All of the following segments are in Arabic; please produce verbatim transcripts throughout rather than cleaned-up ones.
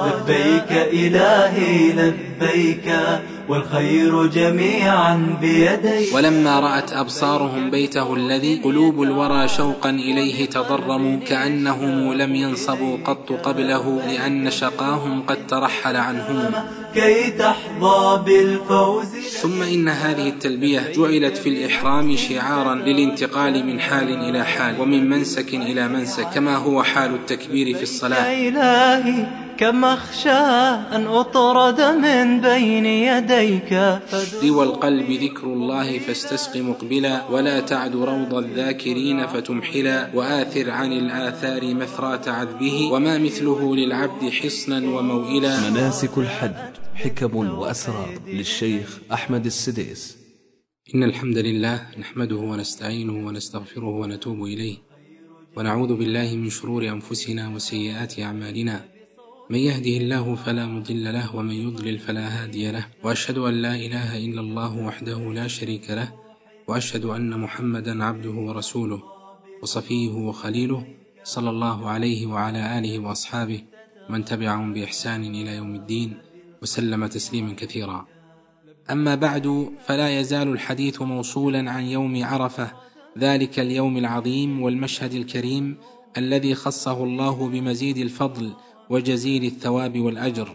لبيك إلهي لبيك والخير جميعا بيديك. ولما رأت أبصارهم بيته الذي قلوب الورى شوقا إليه تضرموا كأنهم لم ينصبوا قط قبله لأن شقاهم قد ترحل عنهم كي تحظى بالفوز. ثم إن هذه التلبية جعلت في الإحرام شعارا للانتقال من حال إلى حال ومن منسك إلى منسك كما هو حال التكبير في الصلاة. يا إلهي كم أخشى أن أطرد من بين يديك. روى القلب ذكر الله فاستسق مقبلا ولا تعد روض الذاكرين فتمحلا وآثر عن الآثار مثرات عذبه وما مثله للعبد حصنا وموئلا. مناسك الحج حكم وأسرار للشيخ أحمد السديس. إن الحمد لله نحمده ونستعينه ونستغفره ونتوب إليه ونعوذ بالله من شرور أنفسنا وسيئات أعمالنا، من يهده الله فلا مضل له ومن يضلل فلا هادي له، وأشهد أن لا إله إلا الله وحده لا شريك له، وأشهد أن محمدا عبده ورسوله وصفيه وخليله صلى الله عليه وعلى آله وأصحابه من تبعهم بإحسان إلى يوم الدين وسلم تسليما كثيرا. أما بعد، فلا يزال الحديث موصولا عن يوم عرفة، ذلك اليوم العظيم والمشهد الكريم الذي خصه الله بمزيد الفضل وجزيل الثواب والأجر.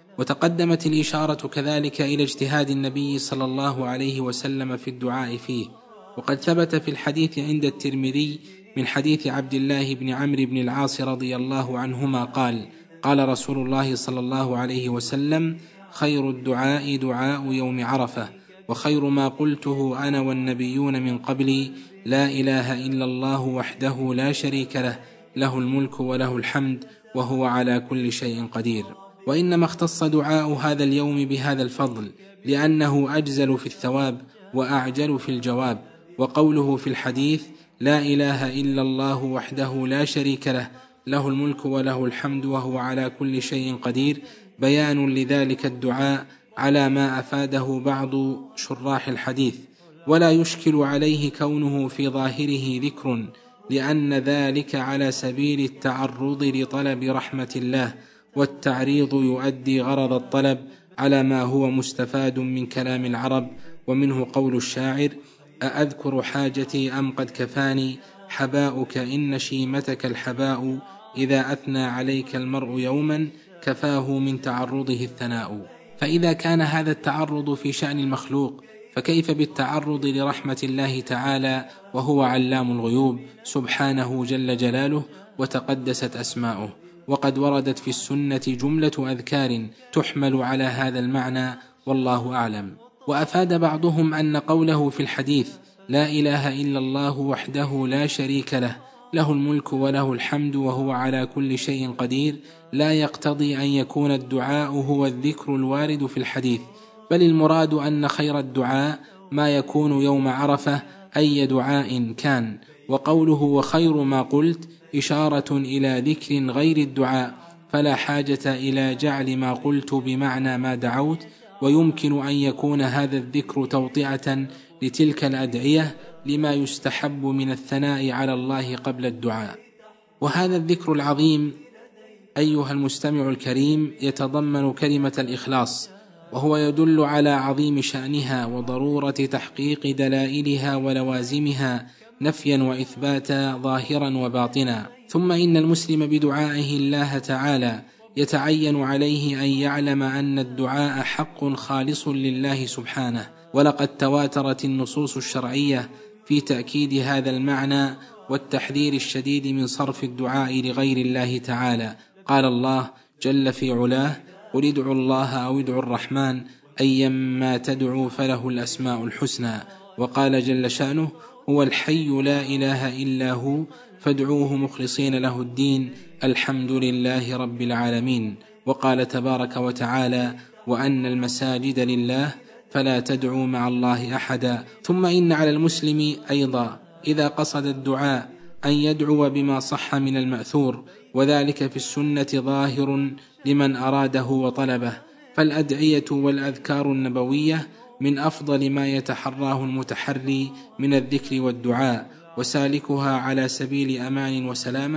وتقدمت الإشارة كذلك إلى اجتهاد النبي صلى الله عليه وسلم في الدعاء فيه، وقد ثبت في الحديث عند الترمذي من حديث عبد الله بن عمرو بن العاص رضي الله عنهما قال: قال رسول الله صلى الله عليه وسلم: خير الدعاء دعاء يوم عرفة، وخير ما قلته أنا والنبيون من قبلي، لا إله إلا الله وحده لا شريك له، له الملك وله الحمد وهو على كل شيء قدير. وإنما اختص دعاء هذا اليوم بهذا الفضل لأنه أجزل في الثواب وأعجل في الجواب. وقوله في الحديث: لا إله إلا الله وحده لا شريك له، له الملك وله الحمد وهو على كل شيء قدير، بيان لذلك الدعاء على ما أفاده بعض شراح الحديث، ولا يشكل عليه كونه في ظاهره ذكر، لأن ذلك على سبيل التعرض لطلب رحمة الله، والتعريض يؤدي غرض الطلب على ما هو مستفاد من كلام العرب، ومنه قول الشاعر: أأذكر حاجتي أم قد كفاني حباؤك إن شيمتك الحباء، إذا أثنى عليك المرء يوما كفاه من تعرضه الثناء. فإذا كان هذا التعرض في شأن المخلوق، فكيف بالتعرض لرحمة الله تعالى وهو علام الغيوب سبحانه جل جلاله وتقدست أسماؤه. وقد وردت في السنة جملة أذكار تحمل على هذا المعنى، والله أعلم. وأفاد بعضهم أن قوله في الحديث: لا إله إلا الله وحده لا شريك له، له الملك وله الحمد وهو على كل شيء قدير، لا يقتضي أن يكون الدعاء هو الذكر الوارد في الحديث، بل المراد أن خير الدعاء ما يكون يوم عرفة أي دعاء كان. وقوله وخير ما قلت إشارة إلى ذكر غير الدعاء، فلا حاجة إلى جعل ما قلت بمعنى ما دعوت، ويمكن أن يكون هذا الذكر توطئة لتلك الأدعية لما يستحب من الثناء على الله قبل الدعاء. وهذا الذكر العظيم أيها المستمع الكريم يتضمن كلمة الإخلاص، وهو يدل على عظيم شأنها وضرورة تحقيق دلائلها ولوازمها نفيا وإثباتا ظاهرا وباطنا. ثم إن المسلم بدعائه الله تعالى يتعين عليه أن يعلم أن الدعاء حق خالص لله سبحانه، ولقد تواترت النصوص الشرعية في تأكيد هذا المعنى والتحذير الشديد من صرف الدعاء لغير الله تعالى. قال الله جل في علاه: قل ادعوا الله أو ادعوا الرحمن أيما تدعوا فله الأسماء الحسنى. وقال جل شأنه: هو الحي لا إله إلا هو فادعوه مخلصين له الدين الحمد لله رب العالمين. وقال تبارك وتعالى: وأن المساجد لله فلا تدعوا مع الله أحدا. ثم إن على المسلم أيضا إذا قصد الدعاء أن يدعو بما صح من المأثور، وذلك في السنة ظاهر لمن أراده وطلبه، فالأدعية والأذكار النبوية من أفضل ما يتحراه المتحري من الذكر والدعاء، وسالكها على سبيل أمان وسلامة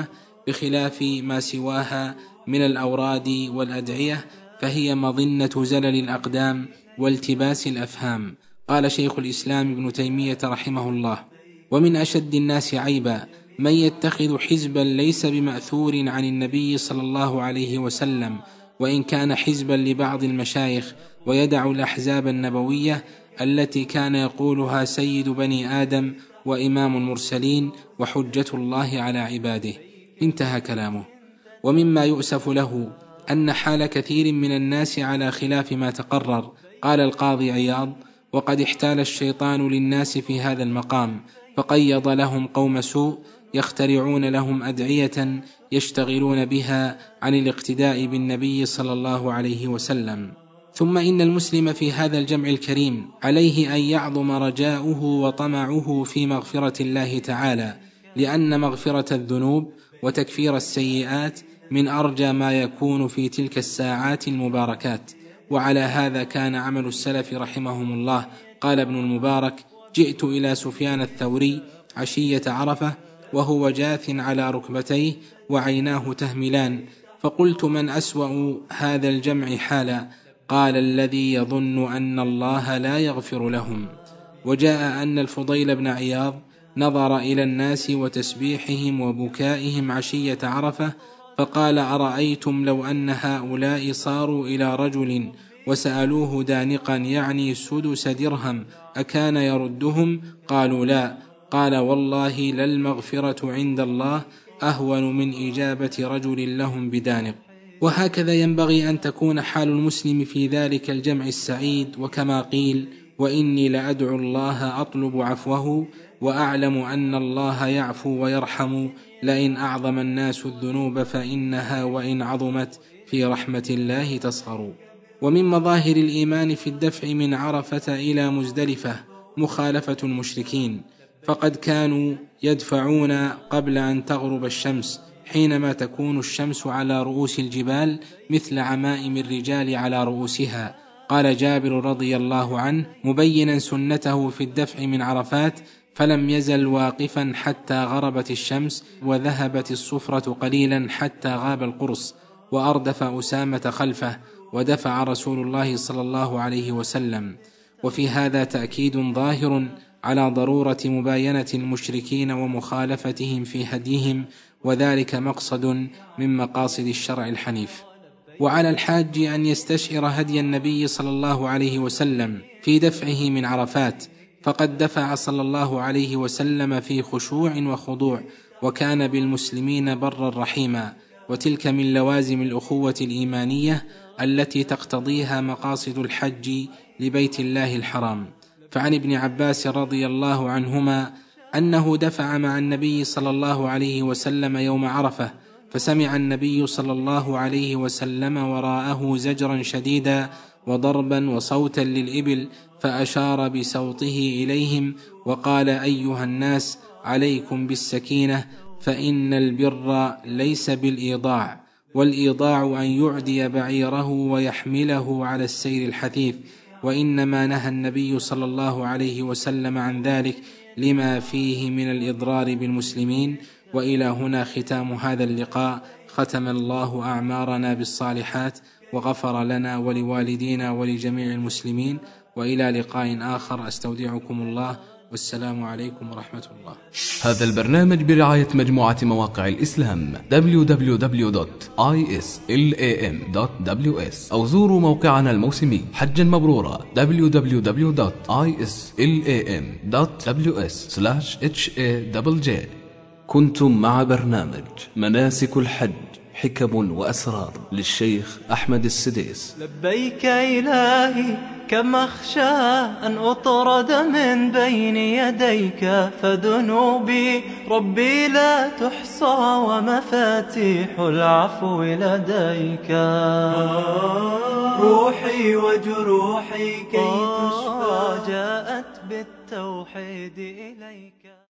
بخلاف ما سواها من الأوراد والأدعية، فهي مظنة زلل الأقدام والتباس الأفهام. قال شيخ الإسلام ابن تيمية رحمه الله: ومن أشد الناس عيبا من يتخذ حزبا ليس بمأثور عن النبي صلى الله عليه وسلم، وإن كان حزبا لبعض المشايخ، ويدع الأحزاب النبوية التي كان يقولها سيد بني آدم وإمام المرسلين وحجة الله على عباده. انتهى كلامه. ومما يؤسف له أن حال كثير من الناس على خلاف ما تقرر. قال القاضي عياض: وقد احتال الشيطان للناس في هذا المقام، فقيض لهم قوم سوء يخترعون لهم أدعية يشتغلون بها عن الاقتداء بالنبي صلى الله عليه وسلم. ثم إن المسلم في هذا الجمع الكريم عليه أن يعظم رجاؤه وطمعه في مغفرة الله تعالى، لأن مغفرة الذنوب وتكفير السيئات من أرجى ما يكون في تلك الساعات المباركات. وعلى هذا كان عمل السلف رحمهم الله. قال ابن المبارك: جئت إلى سفيان الثوري عشية عرفة وهو جاث على ركبتيه وعيناه تهملان، فقلت: من أسوأ هذا الجمع حالا؟ قال: الذي يظن أن الله لا يغفر لهم. وجاء أن الفضيل بن عياض نظر إلى الناس وتسبيحهم وبكائهم عشية عرفة، فقال: أرأيتم لو أن هؤلاء صاروا إلى رجل وسألوه دانقا يعني سدس درهم أكان يردهم؟ قالوا: لا. قال: والله للمغفرة عند الله أهون من إجابة رجل لهم بدانق. وهكذا ينبغي أن تكون حال المسلم في ذلك الجمع السعيد. وكما قيل: وإني لأدعو الله أطلب عفوه وأعلم أن الله يعفو ويرحم، لئن أعظم الناس الذنوب فإنها وإن عظمت في رحمة الله تصغر. ومن مظاهر الإيمان في الدفع من عرفة إلى مزدلفة مخالفة المشركين، فقد كانوا يدفعون قبل أن تغرب الشمس، حينما تكون الشمس على رؤوس الجبال مثل عمائم الرجال على رؤوسها. قال جابر رضي الله عنه مبينا سنته في الدفع من عرفات: فلم يزل واقفا حتى غربت الشمس وذهبت الصفرة قليلا حتى غاب القرص، وأردف أسامة خلفه، ودفع رسول الله صلى الله عليه وسلم. وفي هذا تأكيد ظاهر على ضرورة مباينة المشركين ومخالفتهم في هديهم، وذلك مقصد من مقاصد الشرع الحنيف. وعلى الحاج أن يستشعر هدي النبي صلى الله عليه وسلم في دفعه من عرفات، فقد دفع صلى الله عليه وسلم في خشوع وخضوع، وكان بالمسلمين برا رحيما. وتلك من لوازم الأخوة الإيمانية التي تقتضيها مقاصد الحج لبيت الله الحرام. فعن ابن عباس رضي الله عنهما أنه دفع مع النبي صلى الله عليه وسلم يوم عرفة، فسمع النبي صلى الله عليه وسلم وراءه زجرا شديدا وضربا وصوتا للإبل، فأشار بصوته إليهم وقال: أيها الناس، عليكم بالسكينة، فإن البر ليس بالإيضاع، والإيضاع أن يعدي بعيره ويحمله على السير الحثيث، وإنما نهى النبي صلى الله عليه وسلم عن ذلك لما فيه من الإضرار بالمسلمين. وإلى هنا ختام هذا اللقاء. ختم الله أعمارنا بالصالحات، وغفر لنا ولوالدينا ولجميع المسلمين. وإلى لقاء آخر، أستودعكم الله، والسلام عليكم ورحمة الله. هذا البرنامج برعاية مجموعة مواقع الإسلام دبليو دبليو دبليو دوت آي إس إل إيه إم دوت دبليو إس، أو زوروا موقعنا الموسمي حجا مبرورا دبليو دبليو دبليو دوت آي إس إل إيه إم دوت دبليو إس سلاش إتش إيه جي جي. كنتم مع برنامج مناسك الحج، حكم وأسرار للشيخ أحمد السديس. لبيك إلهي، كم أخشى أن أطرد من بين يديك، فذنوبي ربي لا تحصى ومفاتيح العفو لديك. روحي وجروحي كي تشفى جاءت بالتوحيد إليك.